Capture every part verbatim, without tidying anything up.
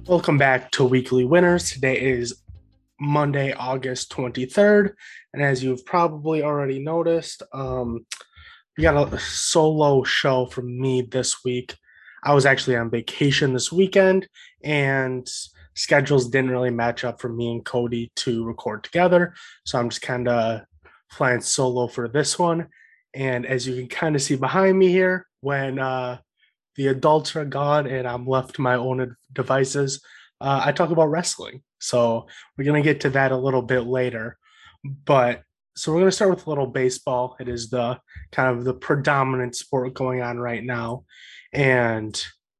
Welcome back to Weekly Winners. Today is Monday, August twenty-third. And as you've probably already noticed, um, we got a solo show from me this week. I was actually on vacation this weekend, and schedules didn't really match up for me and Cody to record together. So I'm just kind of flying solo for this one. And as you can kind of see behind me here, when uh, the adults are gone and I'm left to my own devices, uh, I talk about wrestling. So we're going to get to that a little bit later. But so we're going to start with a little baseball. It is the kind of the predominant sport going on right now. And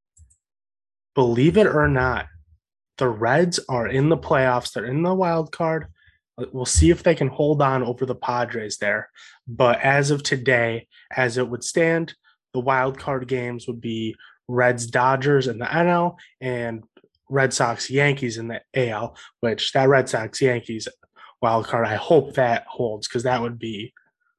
believe it or not, the Reds are in the playoffs. They're in the wild card. We'll see if they can hold on over the Padres there. But as of today, as it would stand, the wild card games would be Reds Dodgers in the N L and Red Sox Yankees in the A L, which that Red Sox Yankees wild card, I hope that holds because that would be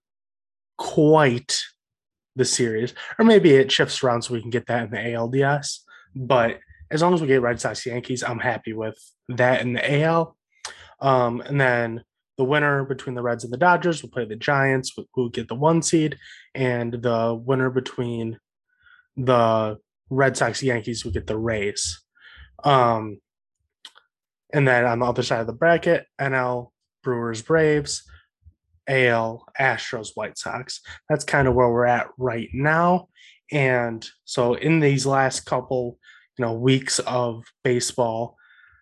quite the series. Or maybe it shifts around so we can get that in the A L D S. But as long as we get Red Sox Yankees, I'm happy with that in the A L. Um, and then the winner between the Reds and the Dodgers will play the Giants, who will get the one seed, and the winner between the Red Sox Yankees will get the Rays. Um, and then on the other side of the bracket, N L Brewers Braves, A L Astros White Sox. That's kind of where we're at right now. And so in these last couple, you know, weeks of baseball,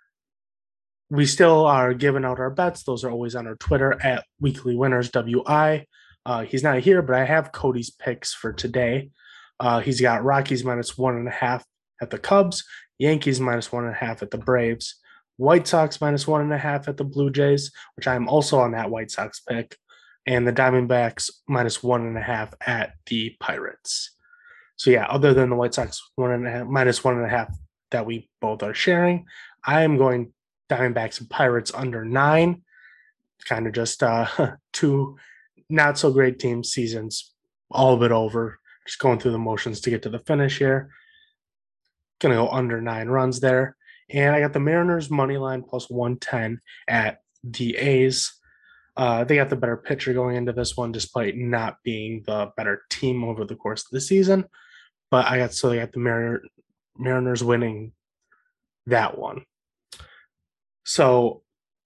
we still are giving out our bets. Those are always on our Twitter at Weekly Winners W I. Uh, he's not here, but I have Cody's picks for today. Uh, he's got Rockies minus one and a half at the Cubs, Yankees minus one and a half at the Braves, White Sox minus one and a half at the Blue Jays, which I'm also on that White Sox pick, and the Diamondbacks minus one and a half at the Pirates. So yeah, other than the White Sox one and a half minus one and a half that we both are sharing, I am going Diamondbacks and Pirates under nine. Kind of just uh, two not so great team seasons, all of it over. Just going through the motions to get to the finish here. Gonna go under nine runs there. And I got the Mariners money line plus one ten at the A's. Uh, they got the better pitcher going into this one, despite not being the better team over the course of the season. But I got so they got the Mariner, Mariners winning that one. So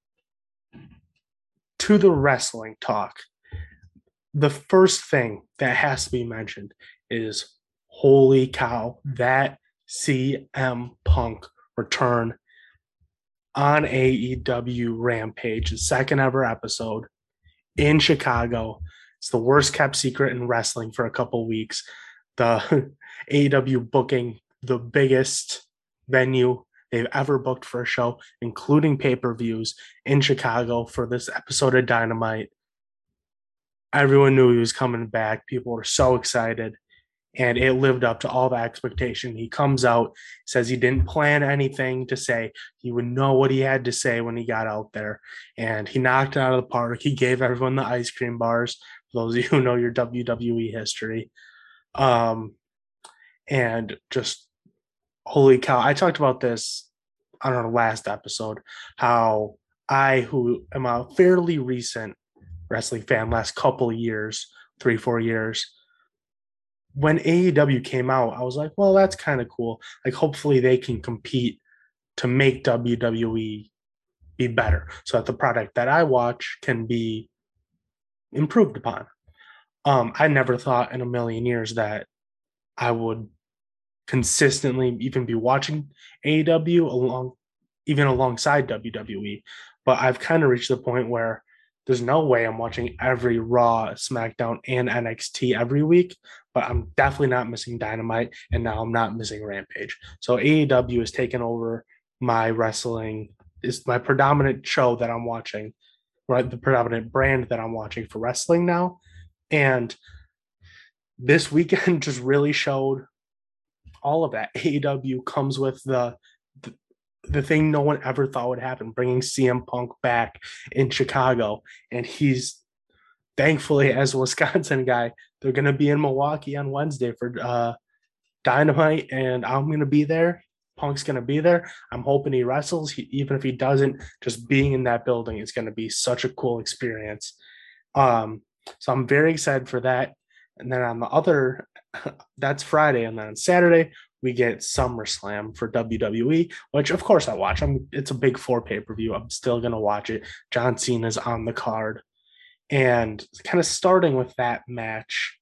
to the wrestling talk, the first thing that has to be mentioned is holy cow, that C M Punk return on A E W Rampage, the second ever episode in Chicago. It's the worst kept secret in wrestling for a couple weeks. The A E W booking the biggest venue they've ever booked for a show, including pay-per-views in Chicago for this episode of Dynamite. Everyone knew he was coming back. People were so excited, and it lived up to all the expectation. He comes out, says he didn't plan anything to say. He would know what he had to say when he got out there, and he knocked it out of the park. He gave everyone the ice cream bars, for those of you who know your W W E history. Um, and just holy cow. I talked about this on our last episode, how I, who am a fairly recent wrestling fan, last couple of years, three, four years, when A E W came out, I was like, well, that's kind of cool. Like, hopefully they can compete to make W W E be better so that the product that I watch can be improved upon. Um, I never thought in a million years that I would consistently even be watching A E W along, even alongside W W E. But I've kind of reached the point where there's no way I'm watching every Raw, SmackDown, and N X T every week, but I'm definitely not missing Dynamite, and now I'm not missing Rampage. So A E W has taken over my wrestling, is my predominant show that I'm watching, right? The predominant brand that I'm watching for wrestling now. And this weekend just really showed all of that. A E W comes with the, the the thing no one ever thought would happen, bringing C M Punk back in Chicago. And he's thankfully, as a Wisconsin guy, they're going to be in Milwaukee on Wednesday for uh, Dynamite, and I'm going to be there. Punk's going to be there. I'm hoping he wrestles. He, even if he doesn't, just being in that building is going to be such a cool experience. Um, so I'm very excited for that. And then on the other, that's Friday, and then on Saturday we get SummerSlam for W W E, which of course I watch. I'm it's a big four pay per view. I'm still gonna watch it. John Cena's on the card, and kind of starting with that match.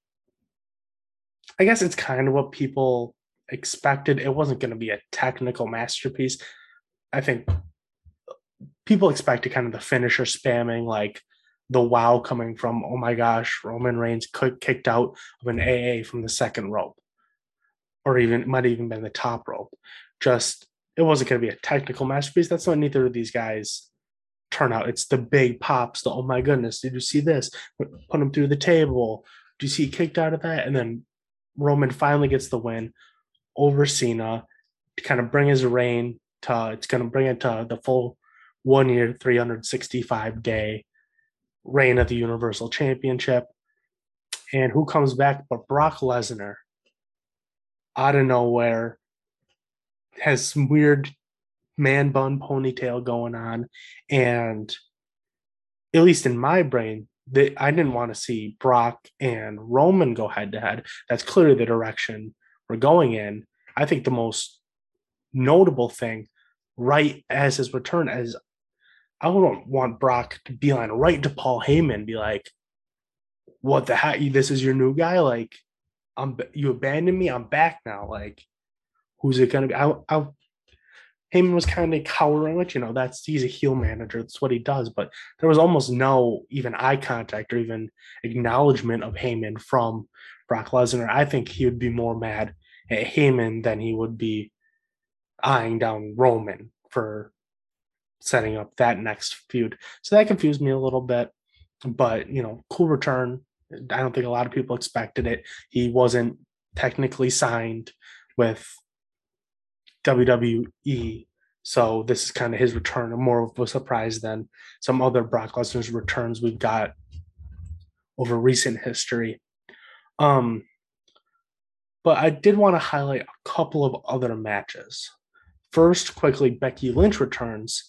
I guess it's kind of what people expected. It wasn't going to be a technical masterpiece. I think people expected kind of the finisher spamming, like the wow coming from, oh my gosh, Roman Reigns kicked out of an A A from the second rope, or even it might have even been the top rope. Just it wasn't going to be a technical masterpiece. That's what neither of these guys turn out. It's the big pops. The oh my goodness, did you see this? Put him through the table. Do you see he kicked out of that? And then Roman finally gets the win over Cena to kind of bring his reign to. It's going to bring it to the full one year, three hundred sixty-five day reign of the Universal Championship. And who comes back but Brock Lesnar out of nowhere, has some weird man bun ponytail going on. And at least in my brain, that I didn't want to see Brock and Roman go head to head. That's clearly the direction we're going in. I think the most notable thing right as his return as I don't want Brock to be on right to Paul Heyman and be like, what the heck? This is your new guy? Like, I'm you abandoned me. I'm back now. Like, who's it gonna be? I, I Heyman was kind of cowering, which you know that's he's a heel manager. That's what he does. But there was almost no even eye contact or even acknowledgement of Heyman from Brock Lesnar. I think he would be more mad at Heyman than he would be eyeing down Roman for setting up that next feud. So that confused me a little bit. But you know, cool return. I don't think a lot of people expected it. He wasn't technically signed with W W E, so this is kind of his return, more of a surprise than some other Brock Lesnar's returns we've got over recent history. Um, but I did want to highlight a couple of other matches. First, quickly, Becky Lynch returns,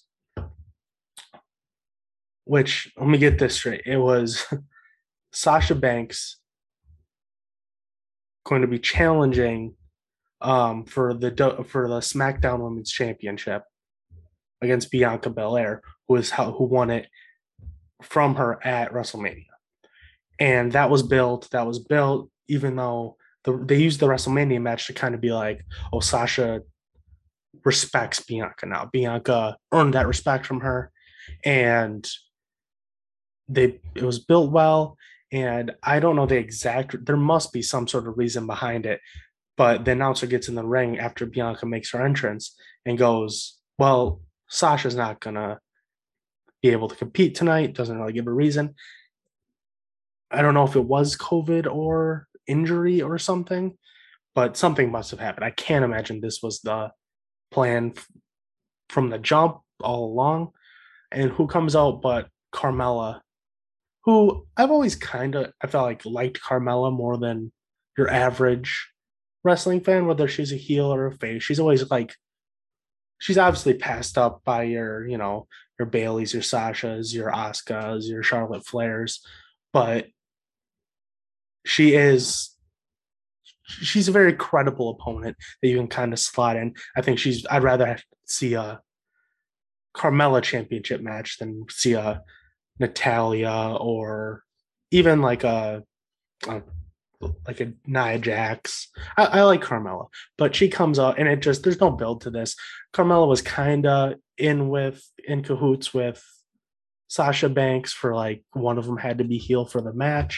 which, let me get this straight. It was Sasha Banks going to be challenging um, for the for the SmackDown Women's Championship against Bianca Belair, who is how, who won it from her at WrestleMania. And that was built. That was built, even though the, they used the WrestleMania match to kind of be like, oh, Sasha respects Bianca now. Bianca earned that respect from her, and they it was built well. And I don't know the exact. There must be some sort of reason behind it. But the announcer gets in the ring after Bianca makes her entrance and goes, well, Sasha's not going to be able to compete tonight. Doesn't really give a reason. I don't know if it was COVID or injury or something, but something must have happened. I can't imagine this was the plan from the jump all along. And who comes out but Carmella, who I've always kind of, I felt like liked Carmella more than your average wrestling fan, whether she's a heel or a face. She's always like, she's obviously passed up by your, you know, your Baileys, your Sashas, your Asukas, your Charlotte Flairs, but she is, she's a very credible opponent that you can kind of slot in. I think she's, I'd rather see a Carmella championship match than see a Natalia or even like a, a like a Nia Jax. I, I like Carmella, but she comes out and it just there's no build to this. Carmella was kind of in with in cahoots with Sasha Banks for like one of them had to be heel for the match.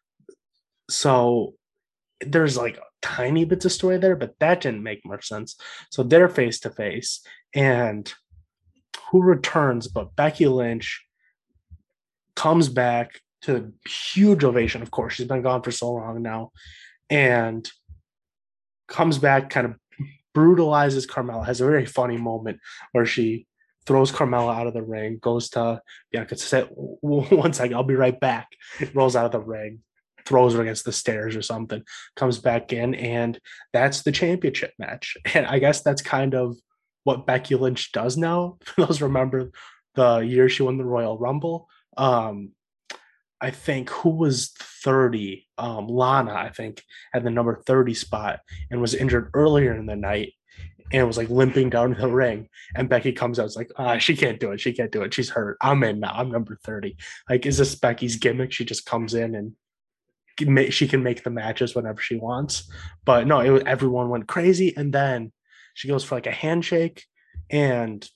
So there's like tiny bits of story there, but that didn't make much sense. So they're face to face, and who returns but Becky Lynch comes back to huge ovation. Of course, she's been gone for so long now, and comes back, kind of brutalizes Carmella. Has a very funny moment where she throws Carmella out of the ring, goes to Bianca to say, one second, I'll be right back. Rolls out of the ring. throws her against the stairs or something, comes back in, and that's the championship match. And I guess that's kind of what Becky Lynch does now. For those remember the year she won the Royal Rumble. Um, I think who was thirty? Um, Lana, I think, had the number thirty spot and was injured earlier in the night and was like limping down the ring. And Becky comes out, it's like, ah, she can't do it. She can't do it. She's hurt. I'm in now. I'm number thirty. Like, is this Becky's gimmick? She just comes in and she can make the matches whenever she wants. But no, it was, everyone went crazy. And then she goes for like a handshake and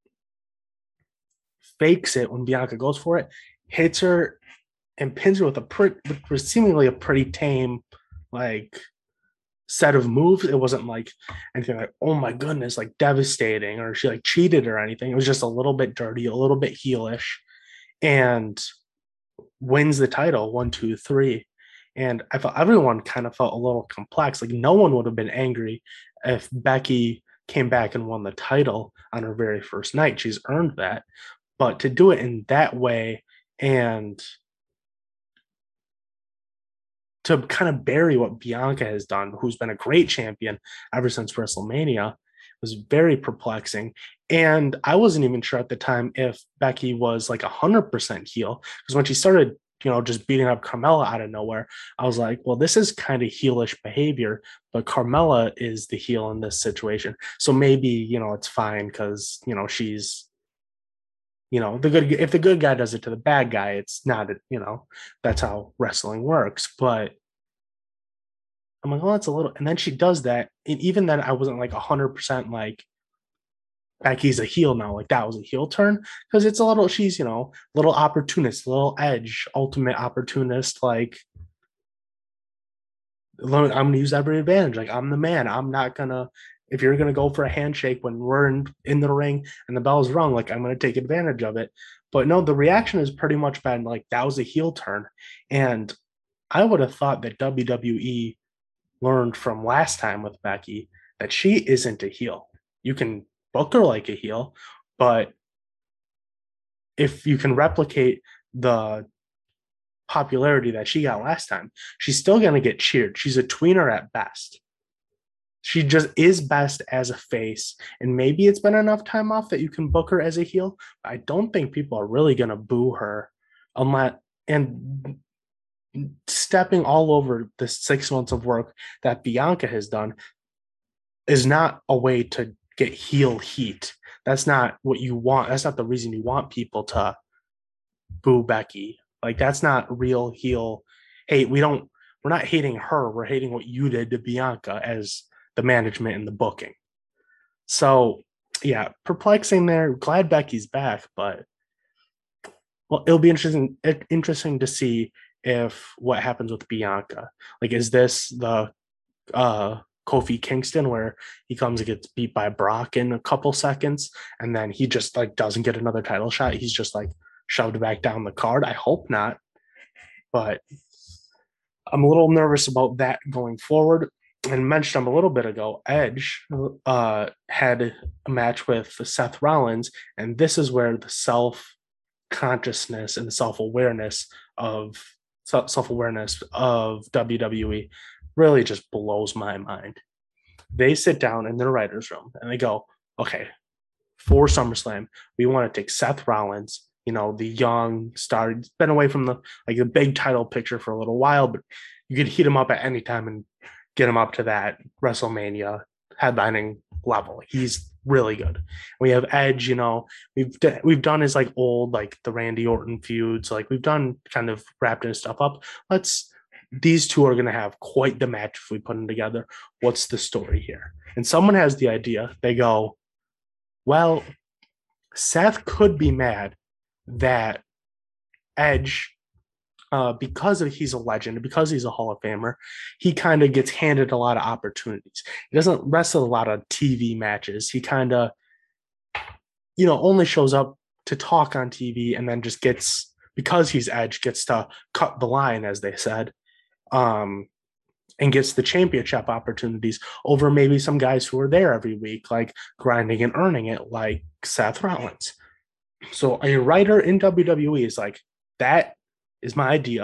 fakes it when Bianca goes for it, hits her and pins her with a pretty, with seemingly a pretty tame, like, set of moves. It wasn't like anything like, oh my goodness, like devastating, or she like cheated or anything. It was just a little bit dirty, a little bit heelish, and wins the title one, two, three. And I felt everyone kind of felt a little complex. Like no one would have been angry if Becky came back and won the title on her very first night. She's earned that. But to do it in that way and to kind of bury what Bianca has done, who's been a great champion ever since WrestleMania, was very perplexing. And I wasn't even sure at the time if Becky was like one hundred percent heel, because when she started, you know, just beating up Carmella out of nowhere, I was like, well, this is kind of heelish behavior, but Carmella is the heel in this situation. So maybe, you know, it's fine because, you know, she's, you know, the good, if the good guy does it to the bad guy, it's not, you know, that's how wrestling works. But I'm like, oh, that's a little, and then she does that. And even then, I wasn't like one hundred percent like, Becky's a heel now. Like that was a heel turn because it's a little, she's, you know, little opportunist, little edge, ultimate opportunist. Like, I'm going to use every advantage. Like, I'm the man. I'm not going to, if you're going to go for a handshake when we're in, in the ring and the bell's rung, like, I'm going to take advantage of it. But no, the reaction has pretty much been like, that was a heel turn. And I would have thought that W W E learned from last time with Becky that she isn't a heel. You can book her like a heel, but if you can replicate the popularity that she got last time, she's still going to get cheered. She's a tweener at best. She just is best as a face. And maybe it's been enough time off that you can book her as a heel. But I don't think people are really going to boo her unless, and stepping all over the six months of work that Bianca has done is not a way to get heel heat. That's not what you want. That's not the reason you want people to boo Becky. Like that's not real heel hate. We don't, we're not hating her. We're hating what you did to Bianca as the management and the booking. So yeah, perplexing there. Glad Becky's back, but well, it'll be interesting, interesting to see if what happens with Bianca. Like, is this the uh Kofi Kingston where he comes and gets beat by Brock in a couple seconds and then he just like doesn't get another title shot? He's just like shoved back down the card. I hope not, but I'm a little nervous about that going forward. And mentioned him a little bit ago, Edge uh, had a match with Seth Rollins, and this is where the self consciousness and the self awareness of self awareness of W W E really just blows my mind. They sit down in their writers' room and they go, "Okay, for SummerSlam, we want to take Seth Rollins, you know, the young star, he's been away from the like the big title picture for a little while, but you could heat him up at any time and get him up to that WrestleMania headlining level. He's really good. We have Edge, you know, we've d- we've done his like old like the Randy Orton feuds, like we've done kind of wrapped his stuff up. Let's these two are going to have quite the match if we put them together. What's the story here? And someone has the idea. They go, well, Seth could be mad that Edge, uh, because of he's a legend, because he's a Hall of Famer, he kind of gets handed a lot of opportunities. He doesn't wrestle a lot of T V matches. He kind of, you know, only shows up to talk on T V and then just gets, because he's Edge, gets to cut the line, as they said, um, and gets the championship opportunities over maybe some guys who are there every week, like grinding and earning it, like Seth Rollins. So a writer in W W E is like, that is my idea.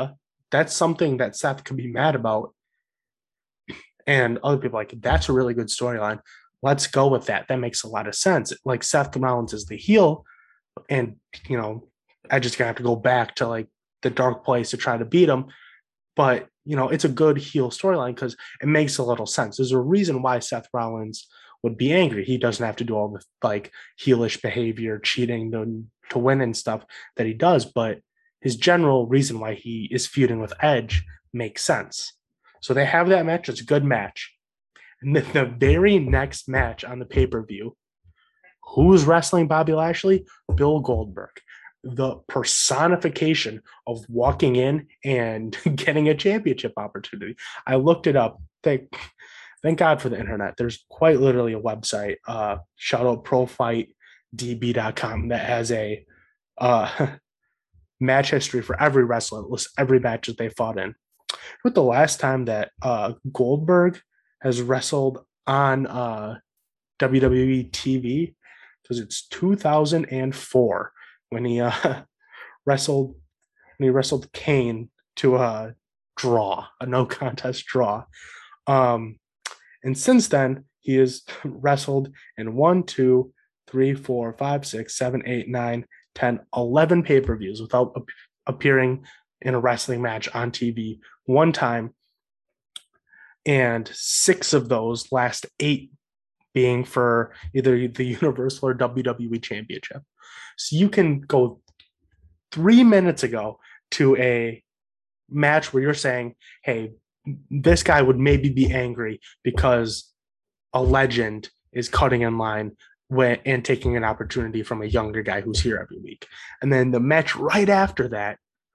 that's something that Seth could be mad about. And other people are like, that's a really good storyline. Let's go with that. That makes a lot of sense. Like Seth Rollins is the heel, and you know, I just gonna have to go back to like the dark place to try to beat him. But you know, it's a good heel storyline because it makes a little sense. There's a reason why Seth Rollins would be angry. He doesn't have to do all the like heelish behavior, cheating to, to win and stuff that he does, but his general reason why he is feuding with Edge makes sense. So they have that match. It's a good match. And then the very next match on the pay per view, who's wrestling Bobby Lashley? Bill Goldberg, the personification of walking in and getting a championship opportunity. I looked it up. Thank, thank God for the internet. There's quite literally a website, uh, shout out pro fight d b dot com, that has a uh, match history for every wrestler. It lists every match that they fought in. But the last time that uh, Goldberg has wrestled on uh, W W E T V, because it's two thousand four when he uh, wrestled when he wrestled Kane to a draw, a no contest draw. Um, and since then, he has wrestled in one, two, three, four, five, six, seven, eight, nine, ten, eleven pay per views without ap- appearing in a wrestling match on T V one time. And six of those last eight being for either the Universal or W W E Championship. So you can go three minutes ago to a match where you're saying, hey, this guy would maybe be angry because a legend is cutting in line when, and taking an opportunity from a younger guy who's here every week. And then the match right after that,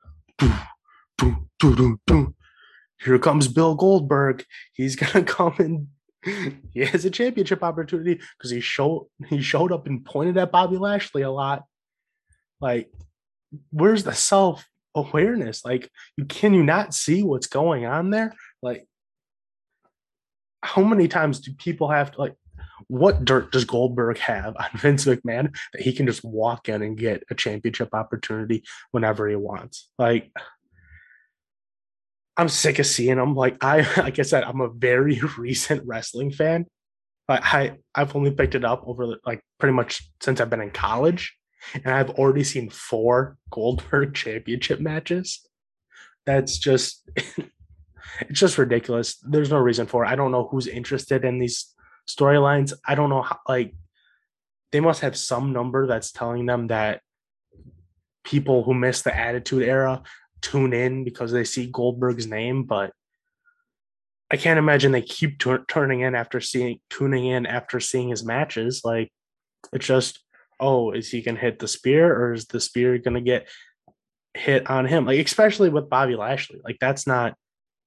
here comes Bill Goldberg. He's going to come and he has a championship opportunity because he showed he showed up and pointed at Bobby Lashley a lot. Like, where's the self awareness? Like, you can you not see what's going on there? Like, how many times do people have to like? What dirt does Goldberg have on Vince McMahon that he can just walk in and get a championship opportunity whenever he wants? Like, I'm sick of seeing him. Like I, like I said, I'm a very recent wrestling fan. I, I I've only picked it up over like pretty much since I've been in college, and I've already seen four Goldberg championship matches. That's just it's just ridiculous. There's no reason for it. I don't know who's interested in these storylines. I don't know how, like they must have some number that's telling them that people who miss the Attitude Era tune in because they see Goldberg's name, but I can't imagine they keep t- turning in after seeing tuning in after seeing his matches. Like it's just, oh, is he gonna hit the spear or is the spear gonna get hit on him? Like especially with Bobby Lashley, like that's not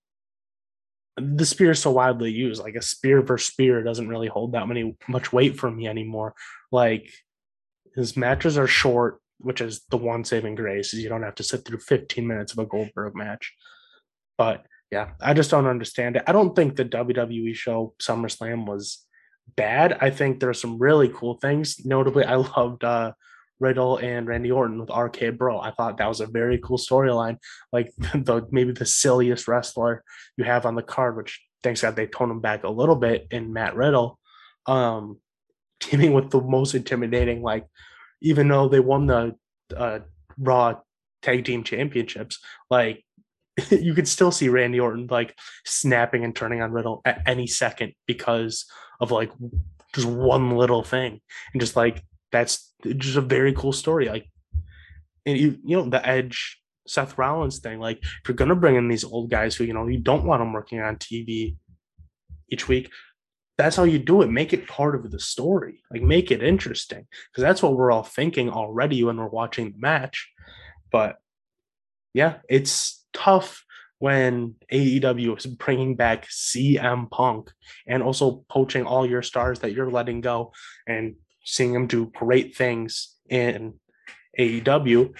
the spear is so widely used. Like a spear versus spear doesn't really hold that many much weight for me anymore. Like his matches are short, which is the one saving grace is you don't have to sit through fifteen minutes of a Goldberg match. But yeah, I just don't understand it. I don't think the W W E show SummerSlam was bad. I think there's some really cool things. Notably, I loved uh, Riddle and Randy Orton with R K Bro. I thought that was a very cool storyline. Like the maybe the silliest wrestler you have on the card, which thanks God they toned him back a little bit in Matt Riddle. Um, teaming with the most intimidating, like even though they won the uh, Raw Tag Team Championships, like you could still see Randy Orton like snapping and turning on Riddle at any second because of like just one little thing, and just like that's just a very cool story. Like, and you you know the Edge Seth Rollins thing. Like, if you're gonna bring in these old guys who you know you don't want them working on T V each week, that's how you do it. Make it part of the story. Like, make it interesting because that's what we're all thinking already when we're watching the match. But yeah, it's tough when A E W is bringing back C M Punk and also poaching all your stars that you're letting go and seeing them do great things in A E W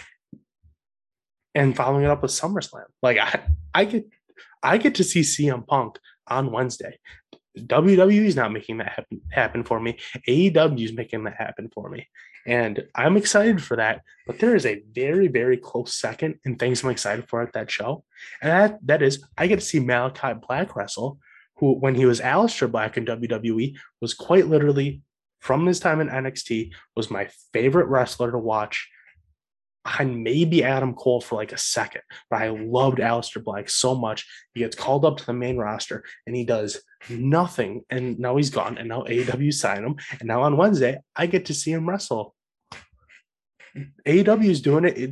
and following it up with SummerSlam. Like I, I get, I get to see C M Punk on Wednesday. W W E is not making that happen, happen for me. A E W is making that happen for me. And I'm excited for that. But there is a very, very close second in things I'm excited for at that show. And that, that is, I get to see Malachi Black wrestle, who, when he was Aleister Black in W W E, was quite literally, from his time in N X T, was my favorite wrestler to watch. And maybe Adam Cole for like a second, but I loved Aleister Black so much. He gets called up to the main roster and he does nothing. And now he's gone. And now A E W signed him. And now on Wednesday, I get to see him wrestle. A E W is doing it. it.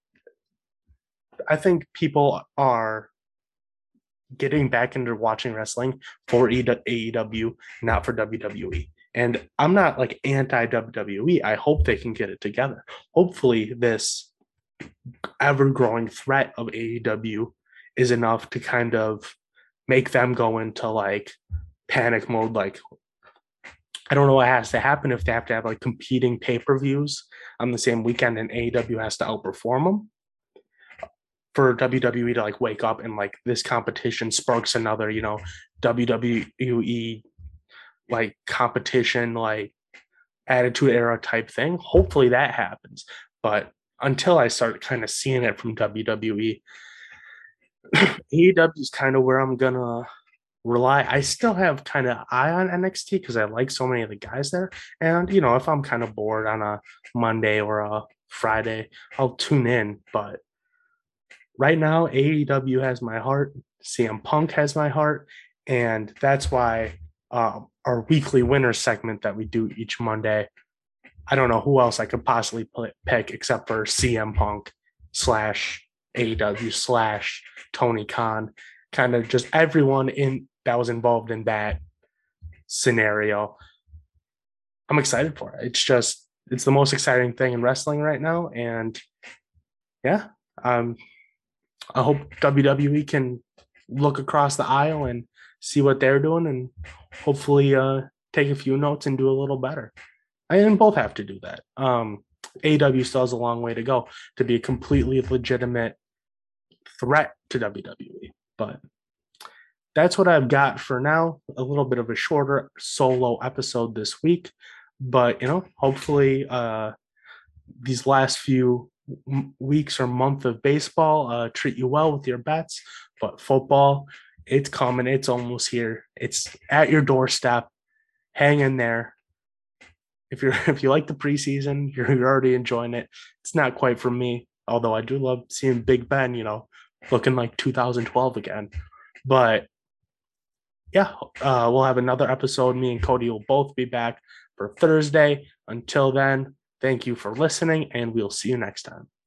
I think people are getting back into watching wrestling for A E W, not for W W E. And I'm not like anti W W E. I hope they can get it together. Hopefully, this ever growing threat of A E W is enough to kind of make them go into like panic mode. Like, I don't know what has to happen if they have to have like competing pay per views on the same weekend and A E W has to outperform them. For W W E to like wake up and like this competition sparks another, you know, W W E like competition, like attitude era type thing. Hopefully that happens. But until I start kind of seeing it from W W E, A E W is kind of where I'm gonna rely. I still have kind of eye on N X T because I like so many of the guys there. And you know, if I'm kind of bored on a Monday or a Friday, I'll tune in. But right now, A E W has my heart. C M Punk has my heart, and that's why uh, our weekly winner segment that we do each Monday. I don't know who else I could possibly pick except for C M Punk slash A E W slash Tony Khan. Kind of just everyone in that was involved in that scenario. I'm excited for it. It's just it's the most exciting thing in wrestling right now, and yeah, um, I hope W W E can look across the aisle and see what they're doing, and hopefully uh, take a few notes and do a little better. And both have to do that. Um, A E W still has a long way to go to be a completely legitimate threat to W W E. But that's what I've got for now. A little bit of a shorter solo episode this week. But, you know, hopefully uh, these last few weeks or month of baseball uh, treat you well with your bets. But football, it's coming. It's almost here. It's at your doorstep. Hang in there. If you're if you like the preseason, you're, you're already enjoying it. It's not quite for me, although I do love seeing Big Ben, you know, looking like two thousand twelve again. But yeah, uh, we'll have another episode. Me and Cody will both be back for Thursday. Until then, thank you for listening, and we'll see you next time.